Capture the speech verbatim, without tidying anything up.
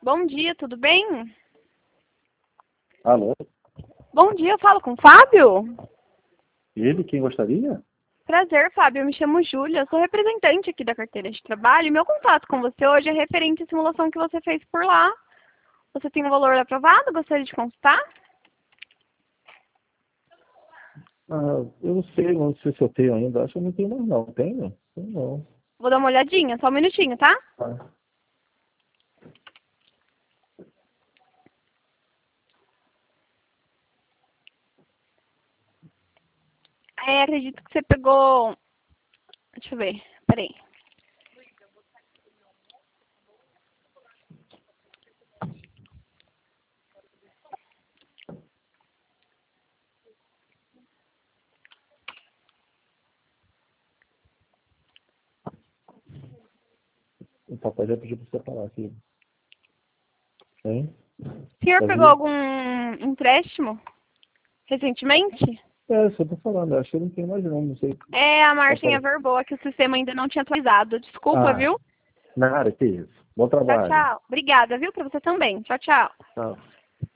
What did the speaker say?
Bom dia, tudo bem? Alô? Bom dia, eu falo com o Fábio? Ele, quem gostaria? Prazer, Fábio. Eu me chamo Júlia, eu sou representante aqui da carteira de trabalho e meu contato com você hoje é referente à simulação que você fez por lá. Você tem um valor aprovado? Gostaria de consultar? Ah, eu não sei, não sei se eu tenho ainda. Acho que eu não tenho mais, não. Tenho? Tenho não. Vou dar uma olhadinha, só um minutinho, tá? Ah, É, acredito que você pegou... Deixa eu ver, peraí. o papai já pediu para separar aqui. Hein? O senhor Tá pegou vindo? algum empréstimo recentemente? É, só tô falando. Acho que eu não tenho mais, não. Não sei. É, a margem é Papai. verboa, que o sistema ainda não tinha atualizado. Desculpa, Ah, viu? nada, que isso. Bom Tchau, trabalho. tchau. Obrigada, viu? Pra você também. Tchau, tchau. Tchau.